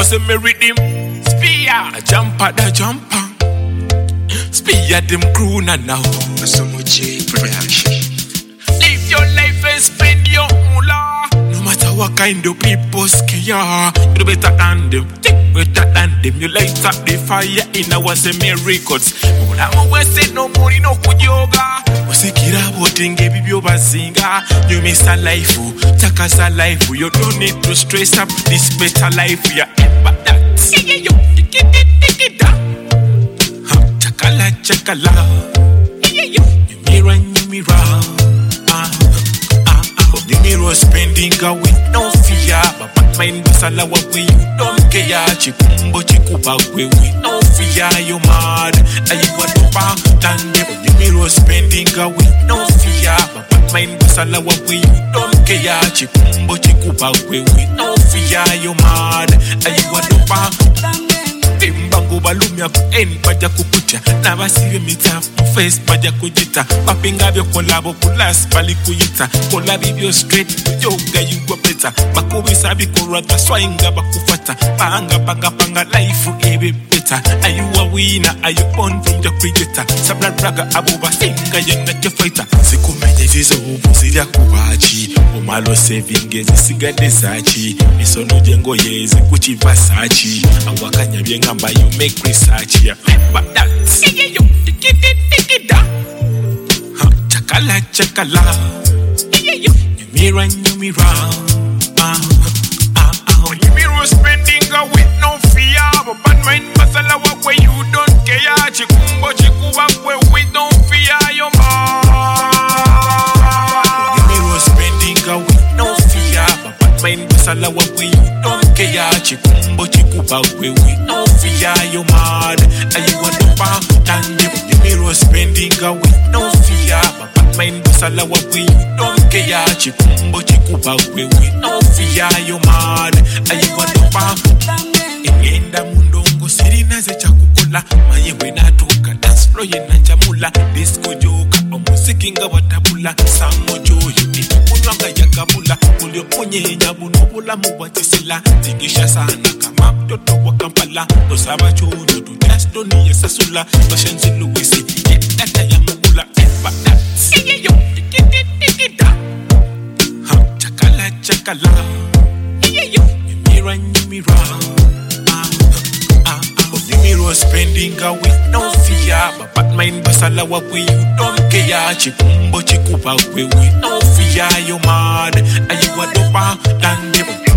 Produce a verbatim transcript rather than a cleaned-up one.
was a merry dim. Spear, a jumper, the jumper. Spear them crew now. So much production. Live your life and spend your moolah. No matter what kind of people scare, you better than them. Think better than them. You light up the fire in our semi records. But I'm always say no money, no good yoga. Sikira botinge bibyo bazinga. You miss a life, takasa life. You don't need to stress up this better life. Yeah, but that. Yeah, you take it, take it down. Chakala, chakala. Yeah, you. You mirror, you mirror. Ah, ah, ah. You mirror spending away, no fear. But mind basala wakwe, you don't care. Chikumbo chikuba we no fear. You mad, and you want to back down. Mirror spending away, no fear. But mind basala wakwe, you don't care. Chikumbo chikuba we no fear. You mad, and you want to back down. Imbango balumya ku en paja kukucha na basiwe mita face paja kujita papinga byo kolabo kulas bali kuyita kolabi byo straight yoga yugo better bakubi sabi korata swinga bakufata panga panga panga life ebe better. Are you a winner? Are you born from the creator? Sabla braga abuba singa yenga ke fighter sikumenye zizo ubuzira kubachi umalo saving ezisiga desachi misono jengo yezi kuchivasachi awakanya byenga you make research here. But that yeah, you take it, take it down. Chakala, chakala. Yeah, you. You mirror, you mirror. Ah, ah, ah. You mirror spending with no fear. But mind masala where you don't care. Chikumbo chikuba with no fear. Your man. You mirror spending with no fear. But mind masala where you don't care. Chikumbo chikuba with no fear. You mad, and you want to back down. You mirror spending away, no fear. But mind basala we don't care. Chikumbo chikuba we no fear. You mad, and you want to back down. Ingenda mundongo sirina ze chakukula. Maye wena toka dance floor yena chamula. Disco joka omusiki nga watabula. Samo joyo iti kunwanga yakabula. Kulyo ponye nyabuno bula mubatisila. Tingisha sana kama mtoto wa Kampala. Tosaba chuno tu just don't need sasula. Toshenzi Louisi yekata ya mugula. But that yeah yo take it take it down. Ha chakala chakala. Yeah yo you mirror you mirror. Ah ah ah. You mirror spending away no fear. But mind basala wakwe you don't care. Chikumbo chikuba we no fear. You mad and you want to back down.